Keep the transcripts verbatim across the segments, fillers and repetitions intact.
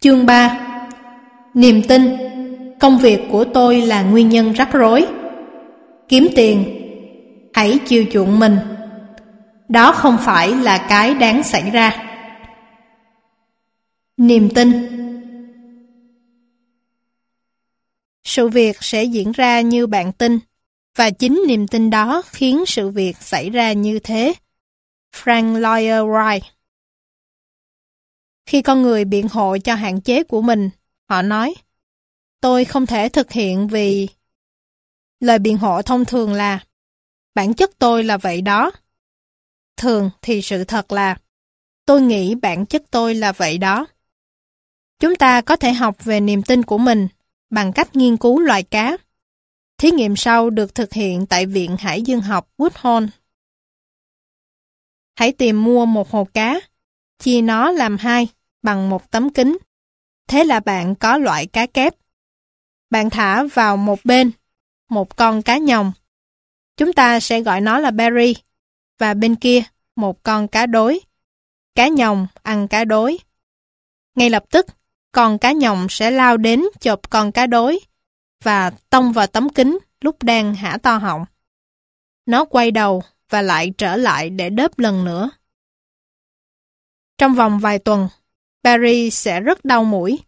Chương ba. Niềm tin. Công việc của tôi là nguyên nhân rắc rối. Kiếm tiền. Hãy chiều chuộng mình. Đó không phải là cái đáng xảy ra. Niềm tin. Sự việc sẽ diễn ra như bạn tin, và chính niềm tin đó khiến sự việc xảy ra như thế. Frank Lloyd Wright. Khi con người biện hộ cho hạn chế của mình, họ nói, tôi không thể thực hiện vì... Lời biện hộ thông thường là, bản chất tôi là vậy đó. Thường thì sự thật là, tôi nghĩ bản chất tôi là vậy đó. Chúng ta có thể học về niềm tin của mình bằng cách nghiên cứu loài cá. Thí nghiệm sau được thực hiện tại Viện Hải dương học Woodhall. Hãy tìm mua một hồ cá, chia nó làm hai bằng một tấm kính. Thế là bạn có loại cá kép. Bạn thả vào một bên một con cá nhồng. Chúng ta sẽ gọi nó là berry. Và bên kia một con cá đối. Cá nhồng ăn cá đối. Ngay lập tức, con cá nhồng sẽ lao đến chộp con cá đối và tông vào tấm kính lúc đang há to họng. Nó quay đầu và lại trở lại để đớp lần nữa. Trong vòng vài tuần, Barry sẽ rất đau mũi.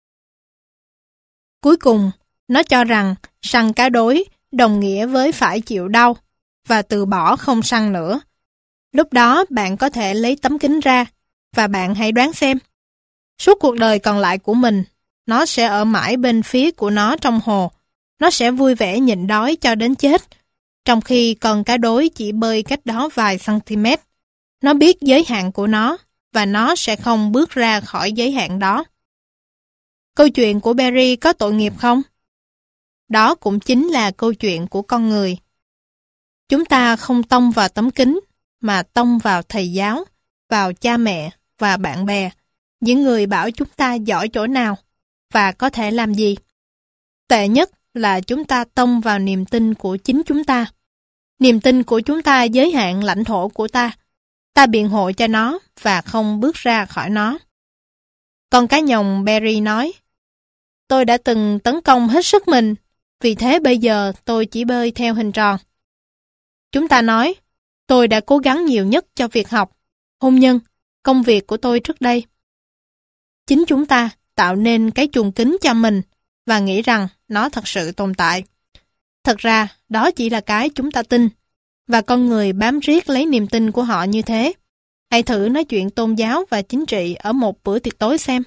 Cuối cùng, nó cho rằng săn cá đối đồng nghĩa với phải chịu đau và từ bỏ không săn nữa. Lúc đó bạn có thể lấy tấm kính ra và bạn hãy đoán xem. Suốt cuộc đời còn lại của mình, nó sẽ ở mãi bên phía của nó trong hồ. Nó sẽ vui vẻ nhịn đói cho đến chết, trong khi con cá đối chỉ bơi cách đó vài cm. Nó biết giới hạn của nó, và nó sẽ không bước ra khỏi giới hạn đó. Câu chuyện của Barry có tội nghiệp không? Đó cũng chính là câu chuyện của con người. Chúng ta không tông vào tấm kính, mà tông vào thầy giáo, vào cha mẹ và bạn bè, những người bảo chúng ta giỏi chỗ nào và có thể làm gì. Tệ nhất là chúng ta tông vào niềm tin của chính chúng ta. Niềm tin của chúng ta giới hạn lãnh thổ của ta. Ta biện hộ cho nó và không bước ra khỏi nó. Con cá nhồng Barry nói, tôi đã từng tấn công hết sức mình, vì thế bây giờ tôi chỉ bơi theo hình tròn. Chúng ta nói, tôi đã cố gắng nhiều nhất cho việc học, hôn nhân, công việc của tôi trước đây. Chính chúng ta tạo nên cái chuồng kính cho mình và nghĩ rằng nó thật sự tồn tại. Thật ra, đó chỉ là cái chúng ta tin, và con người bám riết lấy niềm tin của họ như thế. Hãy thử nói chuyện tôn giáo và chính trị ở một bữa tiệc tối xem.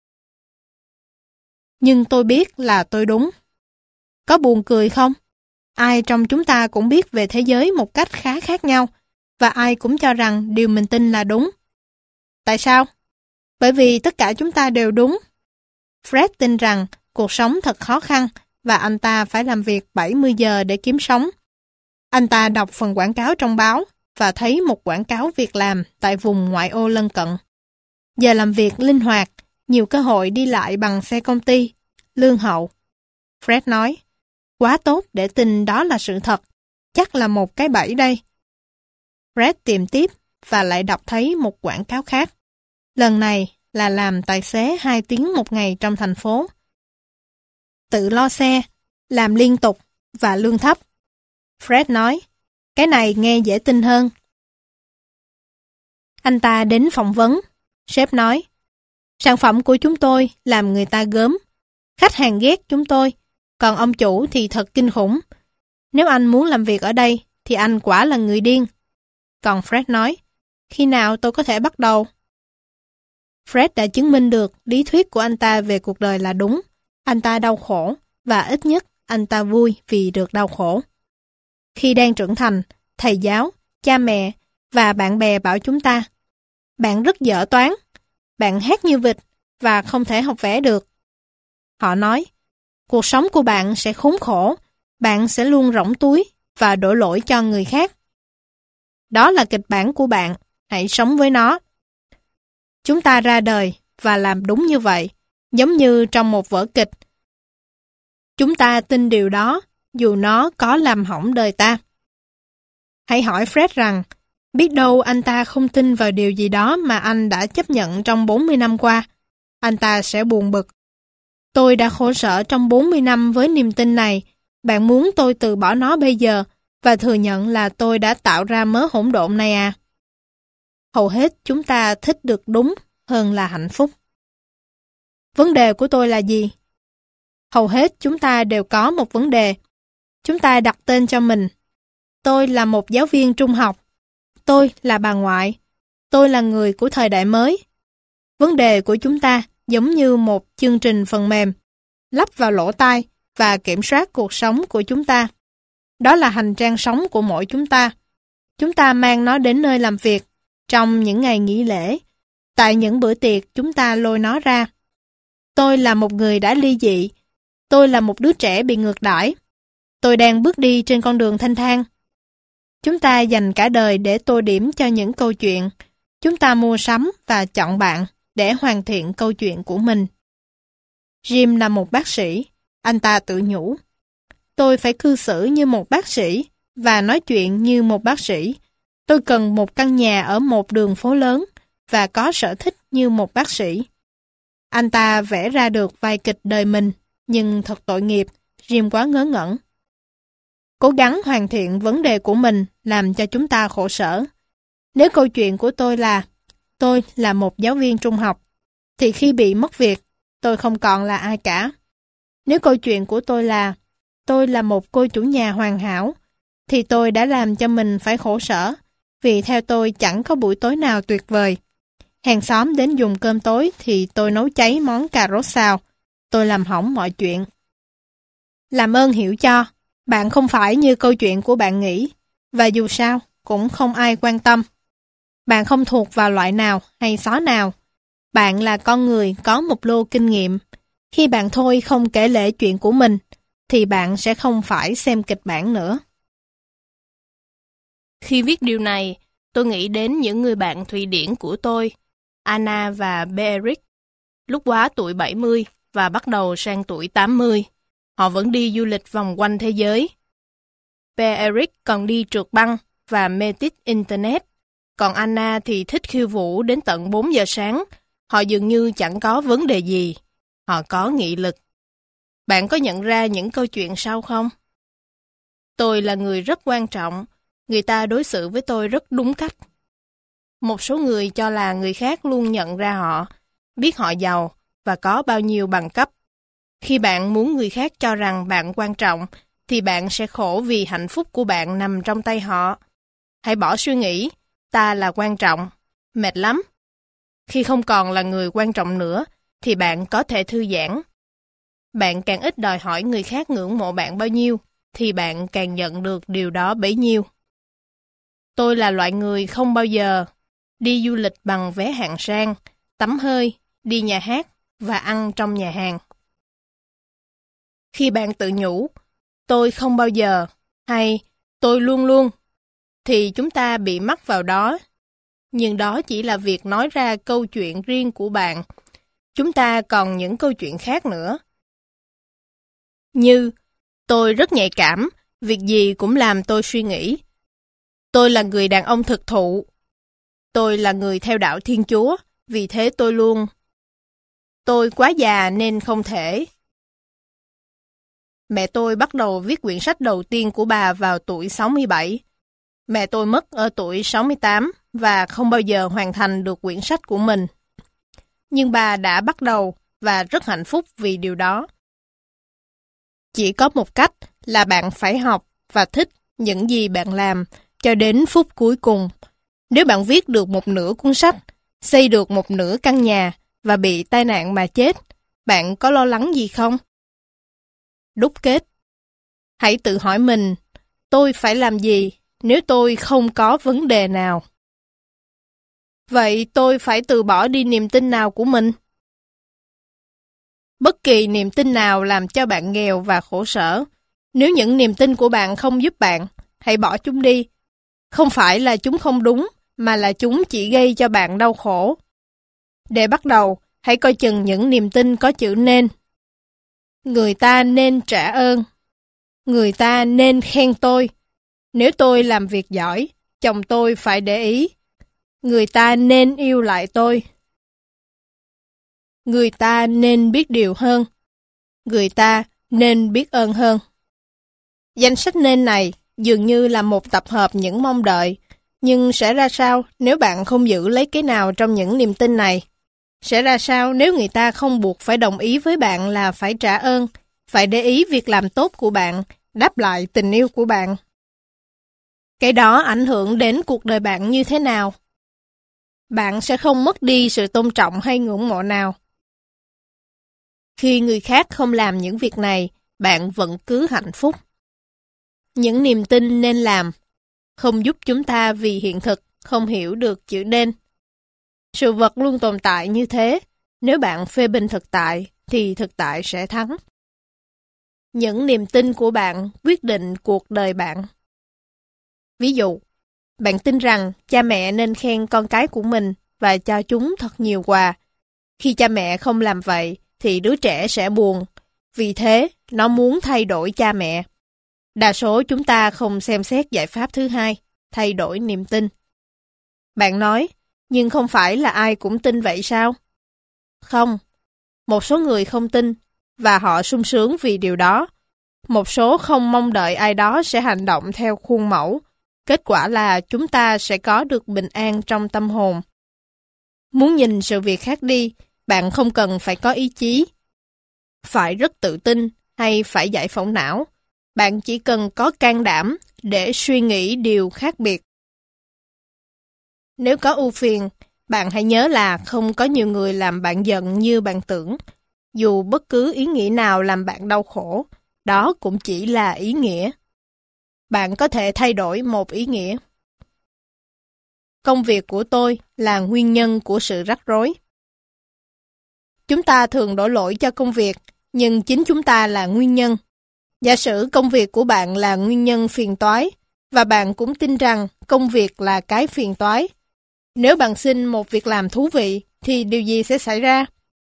Nhưng tôi biết là tôi đúng. Có buồn cười không? Ai trong chúng ta cũng biết về thế giới một cách khá khác nhau, và ai cũng cho rằng điều mình tin là đúng. Tại sao? Bởi vì tất cả chúng ta đều đúng. Fred tin rằng cuộc sống thật khó khăn và anh ta phải làm việc bảy mươi giờ để kiếm sống. Anh ta đọc phần quảng cáo trong báo và thấy một quảng cáo việc làm tại vùng ngoại ô lân cận. Giờ làm việc linh hoạt, nhiều cơ hội đi lại bằng xe công ty, lương hậu. Fred nói, quá tốt để tin đó là sự thật, chắc là một cái bẫy đây. Fred tìm tiếp và lại đọc thấy một quảng cáo khác. Lần này là làm tài xế hai tiếng một ngày trong thành phố. Tự lo xe, làm liên tục và lương thấp. Fred nói, cái này nghe dễ tin hơn. Anh ta đến phỏng vấn. Sếp nói, sản phẩm của chúng tôi làm người ta gớm. Khách hàng ghét chúng tôi, còn ông chủ thì thật kinh khủng. Nếu anh muốn làm việc ở đây, thì anh quả là người điên. Còn Fred nói, khi nào tôi có thể bắt đầu? Fred đã chứng minh được lý thuyết của anh ta về cuộc đời là đúng. Anh ta đau khổ, và ít nhất anh ta vui vì được đau khổ. Khi đang trưởng thành, thầy giáo, cha mẹ và bạn bè bảo chúng ta, bạn rất dở toán, bạn hát như vịt và không thể học vẽ được. Họ nói, cuộc sống của bạn sẽ khốn khổ, bạn sẽ luôn rỗng túi và đổ lỗi cho người khác. Đó là kịch bản của bạn, hãy sống với nó. Chúng ta ra đời và làm đúng như vậy, giống như trong một vở kịch. Chúng ta tin điều đó, dù nó có làm hỏng đời ta. Hãy hỏi Fred rằng, biết đâu anh ta không tin vào điều gì đó mà anh đã chấp nhận trong bốn mươi năm qua. anh ta sẽ buồn bực. Tôi đã khổ sở trong bốn mươi năm với niềm tin này. Bạn muốn tôi từ bỏ nó bây giờ và thừa nhận là tôi đã tạo ra mớ hỗn độn này à? Hầu hết chúng ta thích được đúng hơn là hạnh phúc. Vấn đề của tôi là gì? Hầu hết chúng ta đều có một vấn đề. Chúng ta đặt tên cho mình. Tôi là một giáo viên trung học. Tôi là bà ngoại. Tôi là người của thời đại mới. Vấn đề của chúng ta giống như một chương trình phần mềm, lắp vào lỗ tai và kiểm soát cuộc sống của chúng ta. Đó là hành trang sống của mỗi chúng ta. Chúng ta mang nó đến nơi làm việc, trong những ngày nghỉ lễ, tại những bữa tiệc chúng ta lôi nó ra. Tôi là một người đã ly dị. Tôi là một đứa trẻ bị ngược đãi. Tôi đang bước đi trên con đường thanh thang. Chúng ta dành cả đời để tô điểm cho những câu chuyện. Chúng ta mua sắm và chọn bạn để hoàn thiện câu chuyện của mình. Jim là một bác sĩ. Anh ta tự nhủ. Tôi phải cư xử như một bác sĩ và nói chuyện như một bác sĩ. Tôi cần một căn nhà ở một đường phố lớn và có sở thích như một bác sĩ. Anh ta vẽ ra được vai kịch đời mình, nhưng thật tội nghiệp, Jim quá ngớ ngẩn. Cố gắng hoàn thiện vấn đề của mình làm cho chúng ta khổ sở. Nếu câu chuyện của tôi là tôi là một giáo viên trung học, thì khi bị mất việc, tôi không còn là ai cả. Nếu câu chuyện của tôi là tôi là một cô chủ nhà hoàn hảo, thì tôi đã làm cho mình phải khổ sở, vì theo tôi chẳng có buổi tối nào tuyệt vời. Hàng xóm đến dùng cơm tối thì tôi nấu cháy món cà rốt xào. Tôi làm hỏng mọi chuyện. Làm ơn hiểu cho, bạn không phải như câu chuyện của bạn nghĩ, và dù sao, cũng không ai quan tâm. Bạn không thuộc vào loại nào hay xó nào. Bạn là con người có một lô kinh nghiệm. Khi bạn thôi không kể lể chuyện của mình, thì bạn sẽ không phải xem kịch bản nữa. Khi viết điều này, tôi nghĩ đến những người bạn Thụy Điển của tôi, Anna và Berit, lúc quá tuổi bảy mươi và bắt đầu sang tuổi tám mươi. Họ vẫn đi du lịch vòng quanh thế giới. Berit còn đi trượt băng và mê tít Internet. Còn Anna thì thích khiêu vũ đến tận bốn giờ sáng. Họ dường như chẳng có vấn đề gì. Họ có nghị lực. Bạn có nhận ra những câu chuyện sau không? Tôi là người rất quan trọng. Người ta đối xử với tôi rất đúng cách. Một số người cho là người khác luôn nhận ra họ, biết họ giàu và có bao nhiêu bằng cấp. Khi bạn muốn người khác cho rằng bạn quan trọng, thì bạn sẽ khổ vì hạnh phúc của bạn nằm trong tay họ. Hãy bỏ suy nghĩ, ta là quan trọng, mệt lắm. Khi không còn là người quan trọng nữa, thì bạn có thể thư giãn. Bạn càng ít đòi hỏi người khác ngưỡng mộ bạn bao nhiêu, thì bạn càng nhận được điều đó bấy nhiêu. Tôi là loại người không bao giờ đi du lịch bằng vé hạng sang, tắm hơi, đi nhà hát và ăn trong nhà hàng. Khi bạn tự nhủ, tôi không bao giờ, hay tôi luôn luôn, thì chúng ta bị mắc vào đó. Nhưng đó chỉ là việc nói ra câu chuyện riêng của bạn. Chúng ta còn những câu chuyện khác nữa. Như, tôi rất nhạy cảm, việc gì cũng làm tôi suy nghĩ. Tôi là người đàn ông thực thụ. Tôi là người theo đạo Thiên Chúa, vì thế tôi luôn. Tôi quá già nên không thể. Mẹ tôi bắt đầu viết quyển sách đầu tiên của bà vào tuổi sáu mươi bảy. Mẹ tôi mất ở tuổi sáu mươi tám và không bao giờ hoàn thành được quyển sách của mình. Nhưng bà đã bắt đầu và rất hạnh phúc vì điều đó. Chỉ có một cách là bạn phải học và thích những gì bạn làm cho đến phút cuối cùng. Nếu bạn viết được một nửa cuốn sách, xây được một nửa căn nhà và bị tai nạn mà chết, bạn có lo lắng gì không? Đúc kết. Hãy tự hỏi mình, tôi phải làm gì nếu tôi không có vấn đề nào? Vậy tôi phải từ bỏ đi niềm tin nào của mình? Bất kỳ niềm tin nào làm cho bạn nghèo và khổ sở. Nếu những niềm tin của bạn không giúp bạn, hãy bỏ chúng đi. Không phải là chúng không đúng, mà là chúng chỉ gây cho bạn đau khổ. Để bắt đầu, hãy coi chừng những niềm tin có chữ nên. Người ta nên trả ơn. Người ta nên khen tôi. Nếu tôi làm việc giỏi, chồng tôi phải để ý. Người ta nên yêu lại tôi. Người ta nên biết điều hơn. Người ta nên biết ơn hơn. Danh sách nên này dường như là một tập hợp những mong đợi, nhưng sẽ ra sao nếu bạn không giữ lấy cái nào trong những niềm tin này? Sẽ ra sao nếu người ta không buộc phải đồng ý với bạn là phải trả ơn, phải để ý việc làm tốt của bạn, đáp lại tình yêu của bạn? Cái đó ảnh hưởng đến cuộc đời bạn như thế nào? Bạn sẽ không mất đi sự tôn trọng hay ngưỡng mộ nào. Khi người khác không làm những việc này, bạn vẫn cứ hạnh phúc. Những niềm tin nên làm không giúp chúng ta vì hiện thực không hiểu được chữ nên. Sự vật luôn tồn tại như thế. Nếu bạn phê bình thực tại, thì thực tại sẽ thắng. Những niềm tin của bạn quyết định cuộc đời bạn. Ví dụ, bạn tin rằng cha mẹ nên khen con cái của mình và cho chúng thật nhiều quà. Khi cha mẹ không làm vậy, thì đứa trẻ sẽ buồn. Vì thế, nó muốn thay đổi cha mẹ. Đa số chúng ta không xem xét giải pháp thứ hai, thay đổi niềm tin. Bạn nói, nhưng không phải là ai cũng tin vậy sao? Không. Một số người không tin, và họ sung sướng vì điều đó. Một số không mong đợi ai đó sẽ hành động theo khuôn mẫu. Kết quả là chúng ta sẽ có được bình an trong tâm hồn. Muốn nhìn sự việc khác đi, bạn không cần phải có ý chí, phải rất tự tin hay phải giải phẫu não. Bạn chỉ cần có can đảm để suy nghĩ điều khác biệt. Nếu có ưu phiền, bạn hãy nhớ là không có nhiều người làm bạn giận như bạn tưởng. Dù bất cứ ý nghĩa nào làm bạn đau khổ, đó cũng chỉ là ý nghĩa. Bạn có thể thay đổi một ý nghĩa. Công việc của tôi là nguyên nhân của sự rắc rối. Chúng ta thường đổ lỗi cho công việc, nhưng chính chúng ta là nguyên nhân. Giả sử công việc của bạn là nguyên nhân phiền toái, và bạn cũng tin rằng công việc là cái phiền toái. Nếu bạn xin một việc làm thú vị, thì điều gì sẽ xảy ra?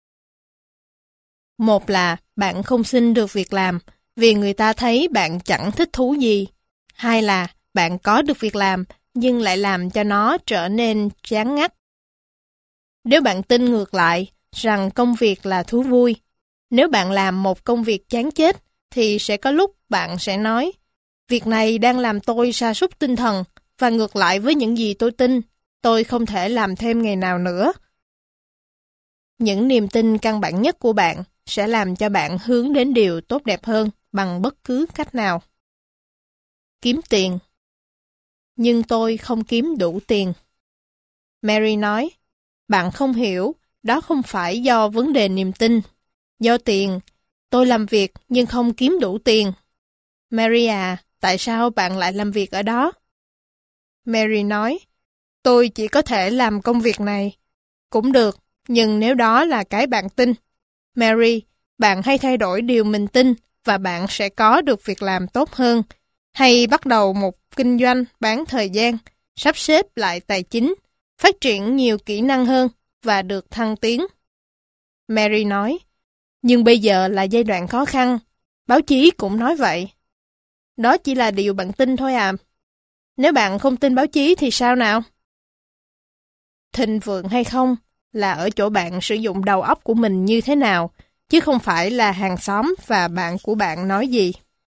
Một là bạn không xin được việc làm, vì người ta thấy bạn chẳng thích thú gì. Hai là bạn có được việc làm, nhưng lại làm cho nó trở nên chán ngắt. Nếu bạn tin ngược lại, rằng công việc là thú vui, nếu bạn làm một công việc chán chết, thì sẽ có lúc bạn sẽ nói, việc này đang làm tôi sa sút tinh thần, và ngược lại với những gì tôi tin, tôi không thể làm thêm ngày nào nữa. Những niềm tin căn bản nhất của bạn sẽ làm cho bạn hướng đến điều tốt đẹp hơn bằng bất cứ cách nào. Kiếm tiền. Nhưng tôi không kiếm đủ tiền. Mary nói, bạn không hiểu, đó không phải do vấn đề niềm tin. Do tiền, tôi làm việc nhưng không kiếm đủ tiền. Mary à, tại sao bạn lại làm việc ở đó? Mary nói, tôi chỉ có thể làm công việc này. Cũng được, nhưng nếu đó là cái bạn tin. Mary, bạn hãy thay đổi điều mình tin và bạn sẽ có được việc làm tốt hơn. Hay bắt đầu một kinh doanh bán thời gian, sắp xếp lại tài chính, phát triển nhiều kỹ năng hơn và được thăng tiến. Mary nói, nhưng bây giờ là giai đoạn khó khăn. Báo chí cũng nói vậy. Đó chỉ là điều bạn tin thôi à. Nếu bạn không tin báo chí thì sao nào? Thịnh vượng hay không là ở chỗ bạn sử dụng đầu óc của mình như thế nào, chứ không phải là hàng xóm và bạn của bạn nói gì.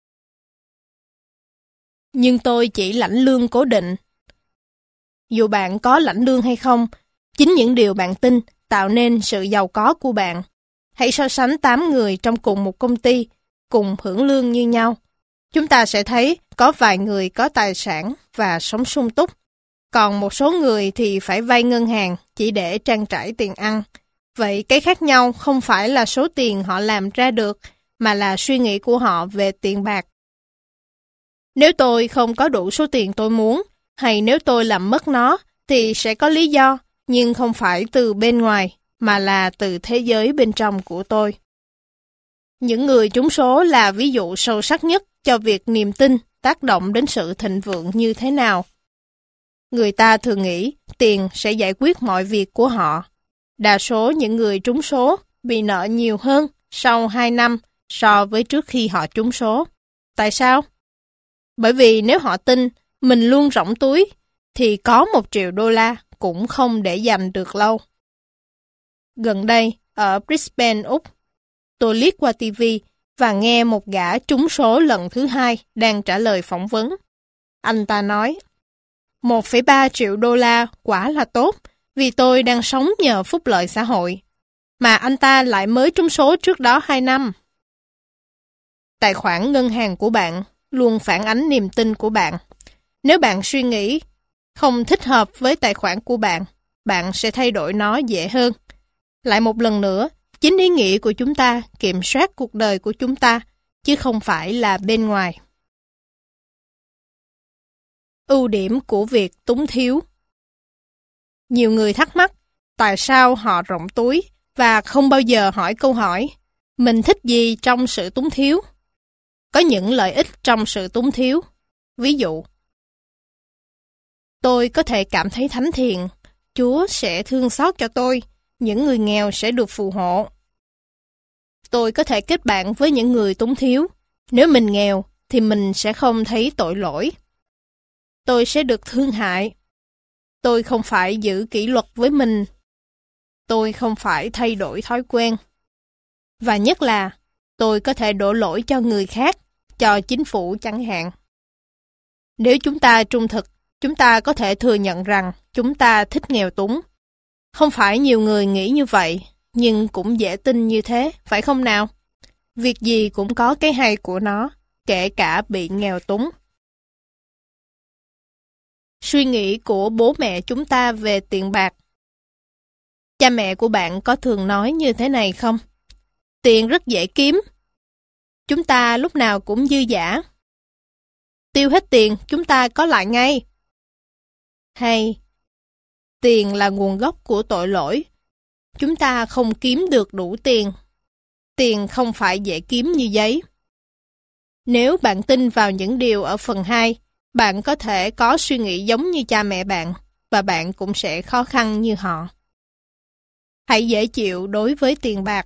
Nhưng tôi chỉ lãnh lương cố định. Dù bạn có lãnh lương hay không, chính những điều bạn tin tạo nên sự giàu có của bạn. Hãy so sánh tám người trong cùng một công ty, cùng hưởng lương như nhau. Chúng ta sẽ thấy có vài người có tài sản và sống sung túc. Còn một số người thì phải vay ngân hàng chỉ để trang trải tiền ăn. Vậy cái khác nhau không phải là số tiền họ làm ra được, mà là suy nghĩ của họ về tiền bạc. Nếu tôi không có đủ số tiền tôi muốn, hay nếu tôi làm mất nó, thì sẽ có lý do, nhưng không phải từ bên ngoài, mà là từ thế giới bên trong của tôi. Những người trúng số là ví dụ sâu sắc nhất cho việc niềm tin tác động đến sự thịnh vượng như thế nào. Người ta thường nghĩ tiền sẽ giải quyết mọi việc của họ. Đa số những người trúng số bị nợ nhiều hơn sau hai năm so với trước khi họ trúng số. Tại sao? Bởi vì nếu họ tin mình luôn rỗng túi, thì có một triệu đô la cũng không để dành được lâu. Gần đây, ở Brisbane, Úc. Tôi liếc qua ti vi và nghe một gã trúng số lần thứ hai đang trả lời phỏng vấn. Anh ta nói, một phẩy ba triệu đô la quả là tốt, vì tôi đang sống nhờ phúc lợi xã hội. Mà anh ta lại mới trúng số trước đó hai năm. Tài khoản ngân hàng của bạn luôn phản ánh niềm tin của bạn. Nếu bạn suy nghĩ không thích hợp với tài khoản của bạn, bạn sẽ thay đổi nó dễ hơn. Lại một lần nữa, chính ý nghĩa của chúng ta kiểm soát cuộc đời của chúng ta, chứ không phải là bên ngoài. Ưu điểm của việc túng thiếu. Nhiều người thắc mắc tại sao họ rộng túi và không bao giờ hỏi câu hỏi mình thích gì trong sự túng thiếu. Có những lợi ích trong sự túng thiếu. Ví dụ, tôi có thể cảm thấy thánh thiện, Chúa sẽ thương xót cho tôi, những người nghèo sẽ được phù hộ. Tôi có thể kết bạn với những người túng thiếu, nếu mình nghèo thì mình sẽ không thấy tội lỗi. Tôi sẽ được thương hại. Tôi không phải giữ kỷ luật với mình. Tôi không phải thay đổi thói quen. Và nhất là, tôi có thể đổ lỗi cho người khác, cho chính phủ chẳng hạn. Nếu chúng ta trung thực, chúng ta có thể thừa nhận rằng chúng ta thích nghèo túng. Không phải nhiều người nghĩ như vậy, nhưng cũng dễ tin như thế, phải không nào? Việc gì cũng có cái hay của nó, kể cả bị nghèo túng. Suy nghĩ của bố mẹ chúng ta về tiền bạc. Cha mẹ của bạn có thường nói như thế này không? Tiền rất dễ kiếm. Chúng ta lúc nào cũng dư dả. Tiêu hết tiền, chúng ta có lại ngay. Hay, tiền là nguồn gốc của tội lỗi. Chúng ta không kiếm được đủ tiền. Tiền không phải dễ kiếm như giấy. Nếu bạn tin vào những điều ở phần hai, bạn có thể có suy nghĩ giống như cha mẹ bạn, và bạn cũng sẽ khó khăn như họ. Hãy dễ chịu đối với tiền bạc.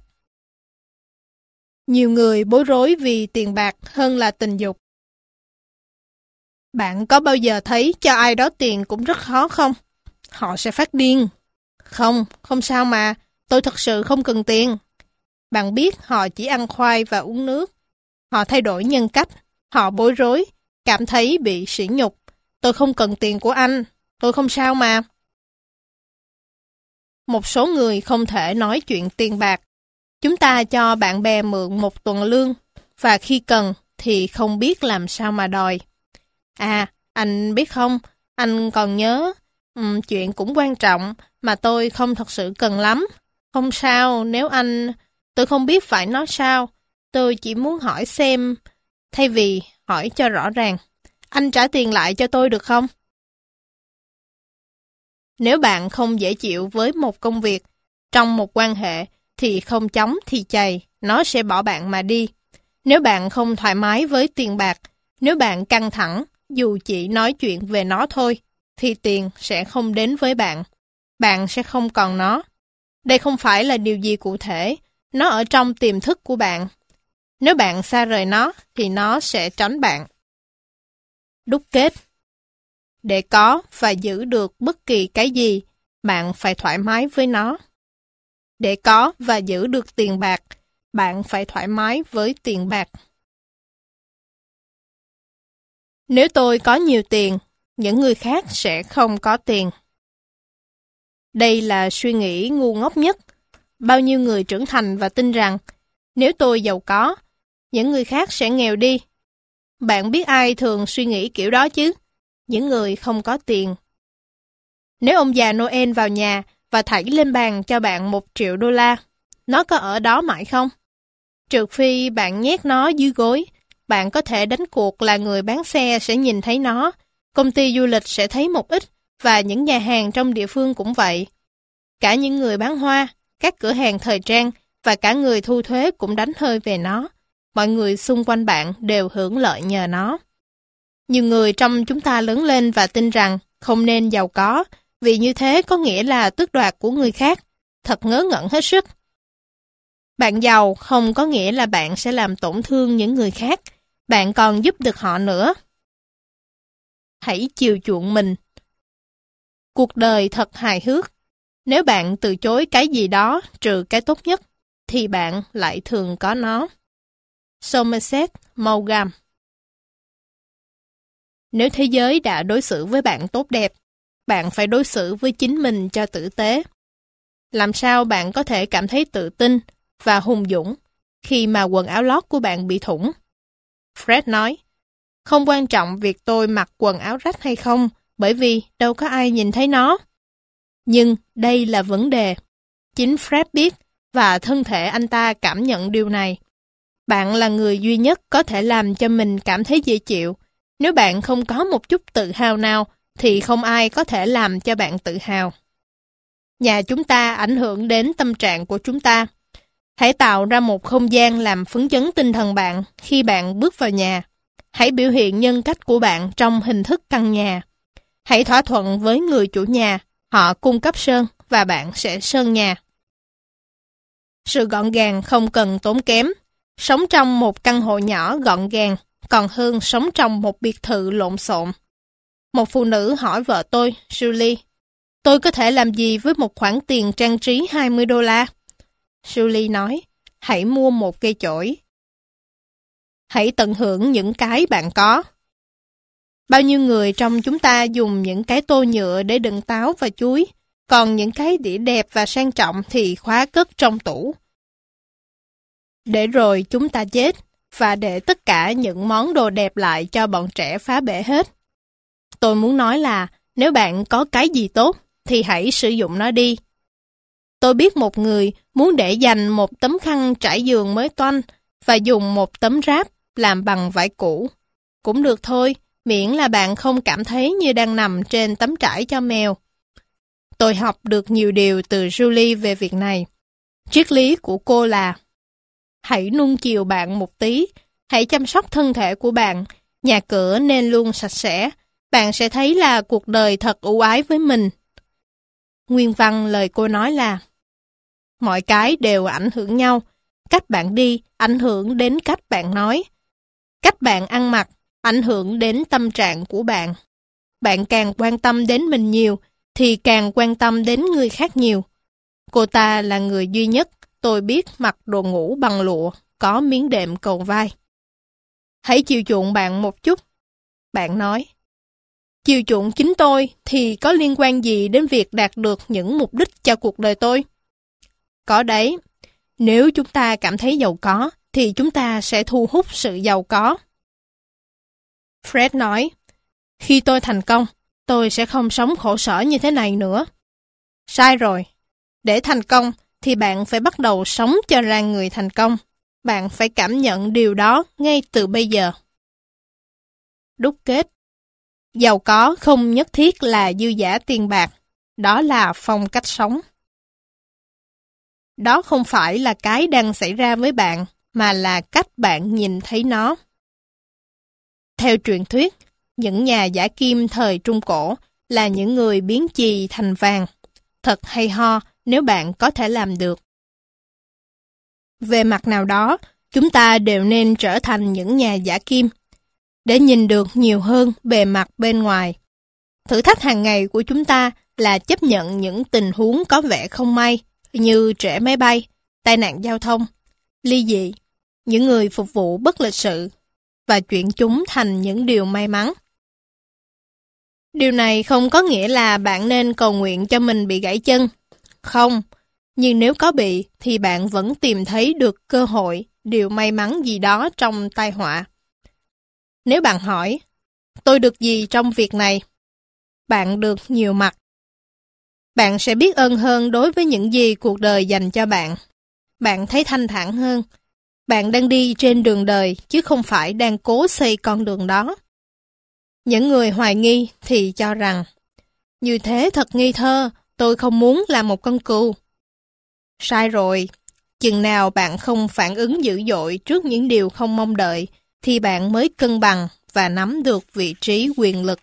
Nhiều người bối rối vì tiền bạc hơn là tình dục. Bạn có bao giờ thấy cho ai đó tiền cũng rất khó không? Họ sẽ phát điên. Không, không sao mà, tôi thật sự không cần tiền. Bạn biết họ chỉ ăn khoai và uống nước. Họ thay đổi nhân cách, họ bối rối, cảm thấy bị sỉ nhục. Tôi không cần tiền của anh, tôi không sao mà. Một số người không thể nói chuyện tiền bạc. Chúng ta cho bạn bè mượn một tuần lương, và khi cần thì không biết làm sao mà đòi. À, anh biết không, anh còn nhớ, um, chuyện cũng quan trọng mà tôi không thật sự cần lắm. Không sao, nếu anh... Tôi không biết phải nói sao, tôi chỉ muốn hỏi xem, thay vì hỏi cho rõ ràng, anh trả tiền lại cho tôi được không? Nếu bạn không dễ chịu với một công việc, trong một quan hệ, thì không chóng thì chày, nó sẽ bỏ bạn mà đi. Nếu bạn không thoải mái với tiền bạc, nếu bạn căng thẳng, dù chỉ nói chuyện về nó thôi, thì tiền sẽ không đến với bạn. Bạn sẽ không còn nó. Đây không phải là điều gì cụ thể, nó ở trong tiềm thức của bạn. Nếu bạn xa rời nó, thì nó sẽ tránh bạn. Đúc kết. Để có và giữ được bất kỳ cái gì, bạn phải thoải mái với nó. Để có và giữ được tiền bạc, bạn phải thoải mái với tiền bạc. Nếu tôi có nhiều tiền, những người khác sẽ không có tiền. Đây là suy nghĩ ngu ngốc nhất. Bao nhiêu người trưởng thành và tin rằng, nếu tôi giàu có, những người khác sẽ nghèo đi. Bạn biết ai thường suy nghĩ kiểu đó chứ? Những người không có tiền. Nếu ông già Noel vào nhà và thảy lên bàn cho bạn một triệu đô la, nó có ở đó mãi không? Trừ phi bạn nhét nó dưới gối, bạn có thể đánh cuộc là người bán xe sẽ nhìn thấy nó, công ty du lịch sẽ thấy một ít, và những nhà hàng trong địa phương cũng vậy. Cả những người bán hoa, các cửa hàng thời trang và cả người thu thuế cũng đánh hơi về nó. Mọi người xung quanh bạn đều hưởng lợi nhờ nó. Nhiều người trong chúng ta lớn lên và tin rằng không nên giàu có, vì như thế có nghĩa là tước đoạt của người khác. Thật ngớ ngẩn hết sức. Bạn giàu không có nghĩa là bạn sẽ làm tổn thương những người khác. Bạn còn giúp được họ nữa. Hãy chiều chuộng mình. Cuộc đời thật hài hước. Nếu bạn từ chối cái gì đó trừ cái tốt nhất, thì bạn lại thường có nó. Somerset Maugham. Nếu thế giới đã đối xử với bạn tốt đẹp, bạn phải đối xử với chính mình cho tử tế. Làm sao bạn có thể cảm thấy tự tin và hùng dũng khi mà quần áo lót của bạn bị thủng? Fred nói, không quan trọng việc tôi mặc quần áo rách hay không, bởi vì đâu có ai nhìn thấy nó. Nhưng đây là vấn đề. Chính Fred biết và thân thể anh ta cảm nhận điều này. Bạn là người duy nhất có thể làm cho mình cảm thấy dễ chịu. Nếu bạn không có một chút tự hào nào, thì không ai có thể làm cho bạn tự hào. Nhà chúng ta ảnh hưởng đến tâm trạng của chúng ta. Hãy tạo ra một không gian làm phấn chấn tinh thần bạn khi bạn bước vào nhà. Hãy biểu hiện nhân cách của bạn trong hình thức căn nhà. Hãy thỏa thuận với người chủ nhà, họ cung cấp sơn và bạn sẽ sơn nhà. Sự gọn gàng không cần tốn kém. Sống trong một căn hộ nhỏ gọn gàng còn hơn sống trong một biệt thự lộn xộn. Một phụ nữ hỏi vợ tôi, Julie, tôi có thể làm gì với một khoản tiền trang trí hai mươi đô la? Julie nói, hãy mua một cây chổi. Hãy tận hưởng những cái bạn có. Bao nhiêu người trong chúng ta dùng những cái tô nhựa để đựng táo và chuối, còn những cái đĩa đẹp và sang trọng thì khóa cất trong tủ. Để rồi chúng ta chết, và để tất cả những món đồ đẹp lại cho bọn trẻ phá bể hết. Tôi muốn nói là, nếu bạn có cái gì tốt, thì hãy sử dụng nó đi. Tôi biết một người muốn để dành một tấm khăn trải giường mới toanh và dùng một tấm ráp làm bằng vải cũ. Cũng được thôi, miễn là bạn không cảm thấy như đang nằm trên tấm trải cho mèo. Tôi học được nhiều điều từ Julie về việc này. Triết lý của cô là hãy nuông chiều bạn một tí, hãy chăm sóc thân thể của bạn, nhà cửa nên luôn sạch sẽ, bạn sẽ thấy là cuộc đời thật ưu ái với mình. Nguyên văn lời cô nói là mọi cái đều ảnh hưởng nhau, cách bạn đi ảnh hưởng đến cách bạn nói, cách bạn ăn mặc ảnh hưởng đến tâm trạng của bạn. Bạn càng quan tâm đến mình nhiều, thì càng quan tâm đến người khác nhiều. Cô ta là người duy nhất tôi biết mặc đồ ngủ bằng lụa, có miếng đệm cầu vai. Hãy chiều chuộng bạn một chút. Bạn nói, chiều chuộng chính tôi thì có liên quan gì đến việc đạt được những mục đích cho cuộc đời tôi? Có đấy, nếu chúng ta cảm thấy giàu có, thì chúng ta sẽ thu hút sự giàu có. Fred nói, khi tôi thành công, tôi sẽ không sống khổ sở như thế này nữa. Sai rồi. Để thành công, thì bạn phải bắt đầu sống cho ra người thành công. Bạn phải cảm nhận điều đó ngay từ bây giờ. Đúc kết. Giàu có không nhất thiết là dư dả tiền bạc. Đó là phong cách sống. Đó không phải là cái đang xảy ra với bạn, mà là cách bạn nhìn thấy nó. Theo truyền thuyết, những nhà giả kim thời Trung Cổ là những người biến chì thành vàng. Thật hay ho nếu bạn có thể làm được. Về mặt nào đó, chúng ta đều nên trở thành những nhà giả kim, để nhìn được nhiều hơn bề mặt bên ngoài. Thử thách hàng ngày của chúng ta là chấp nhận những tình huống có vẻ không may, như trễ máy bay, tai nạn giao thông, ly dị, những người phục vụ bất lịch sự, và chuyển chúng thành những điều may mắn. Điều này không có nghĩa là bạn nên cầu nguyện cho mình bị gãy chân. Không, nhưng nếu có bị, thì bạn vẫn tìm thấy được cơ hội, điều may mắn gì đó trong tai họa. Nếu bạn hỏi, tôi được gì trong việc này? Bạn được nhiều mặt. Bạn sẽ biết ơn hơn đối với những gì cuộc đời dành cho bạn. Bạn thấy thanh thản hơn. Bạn đang đi trên đường đời, chứ không phải đang cố xây con đường đó. Những người hoài nghi thì cho rằng, như thế thật ngây thơ, tôi không muốn làm một con cừu. Sai rồi, chừng nào bạn không phản ứng dữ dội trước những điều không mong đợi, thì bạn mới cân bằng và nắm được vị trí quyền lực.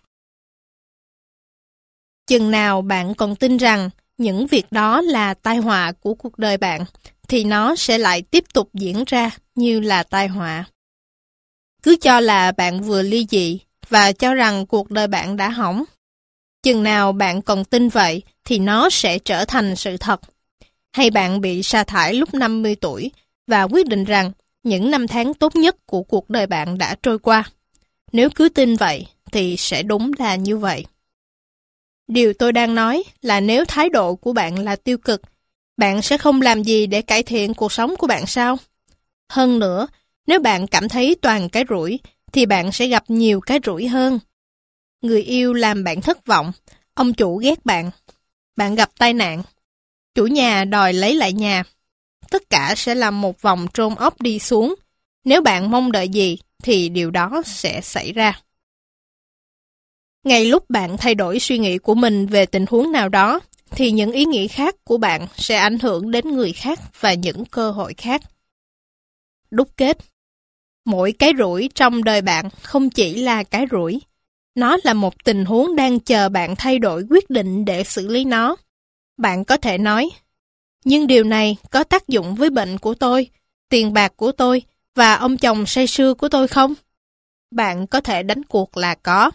Chừng nào bạn còn tin rằng những việc đó là tai họa của cuộc đời bạn, thì nó sẽ lại tiếp tục diễn ra như là tai họa. Cứ cho là bạn vừa ly dị và cho rằng cuộc đời bạn đã hỏng. Chừng nào bạn còn tin vậy thì nó sẽ trở thành sự thật. Hay bạn bị sa thải lúc năm mươi tuổi và quyết định rằng những năm tháng tốt nhất của cuộc đời bạn đã trôi qua. Nếu cứ tin vậy thì sẽ đúng là như vậy. Điều tôi đang nói là nếu thái độ của bạn là tiêu cực, bạn sẽ không làm gì để cải thiện cuộc sống của bạn sao? Hơn nữa, nếu bạn cảm thấy toàn cái rủi, thì bạn sẽ gặp nhiều cái rủi hơn. Người yêu làm bạn thất vọng, ông chủ ghét bạn, bạn gặp tai nạn, chủ nhà đòi lấy lại nhà. Tất cả sẽ là một vòng trôn ốc đi xuống. Nếu bạn mong đợi gì, thì điều đó sẽ xảy ra. Ngay lúc bạn thay đổi suy nghĩ của mình về tình huống nào đó, thì những ý nghĩ khác của bạn sẽ ảnh hưởng đến người khác và những cơ hội khác. Đúc kết. Mỗi cái rủi trong đời bạn không chỉ là cái rủi. Nó là một tình huống đang chờ bạn thay đổi quyết định để xử lý nó. Bạn có thể nói, nhưng điều này có tác dụng với bệnh của tôi, tiền bạc của tôi và ông chồng say sưa của tôi không? Bạn có thể đánh cuộc là có.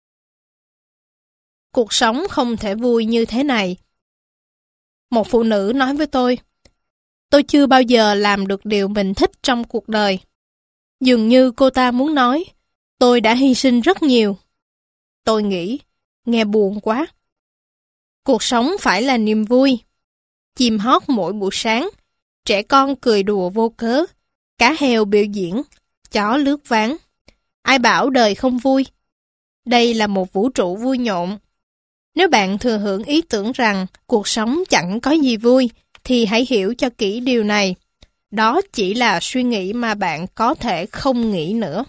Cuộc sống không thể vui như thế này. Một phụ nữ nói với tôi, tôi chưa bao giờ làm được điều mình thích trong cuộc đời. Dường như cô ta muốn nói, tôi đã hy sinh rất nhiều. Tôi nghĩ, nghe buồn quá. Cuộc sống phải là niềm vui. Chim hót mỗi buổi sáng, trẻ con cười đùa vô cớ, cá heo biểu diễn, chó lướt ván. Ai bảo đời không vui? Đây là một vũ trụ vui nhộn. Nếu bạn thừa hưởng ý tưởng rằng cuộc sống chẳng có gì vui, thì hãy hiểu cho kỹ điều này. Đó chỉ là suy nghĩ mà bạn có thể không nghĩ nữa.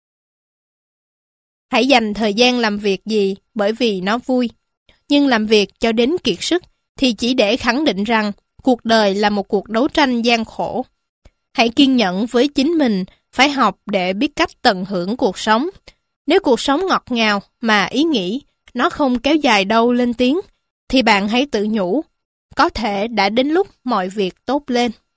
Hãy dành thời gian làm việc gì bởi vì nó vui. Nhưng làm việc cho đến kiệt sức thì chỉ để khẳng định rằng cuộc đời là một cuộc đấu tranh gian khổ. Hãy kiên nhẫn với chính mình, phải học để biết cách tận hưởng cuộc sống. Nếu cuộc sống ngọt ngào mà ý nghĩ nó không kéo dài đâu lên tiếng, thì bạn hãy tự nhủ, có thể đã đến lúc mọi việc tốt lên.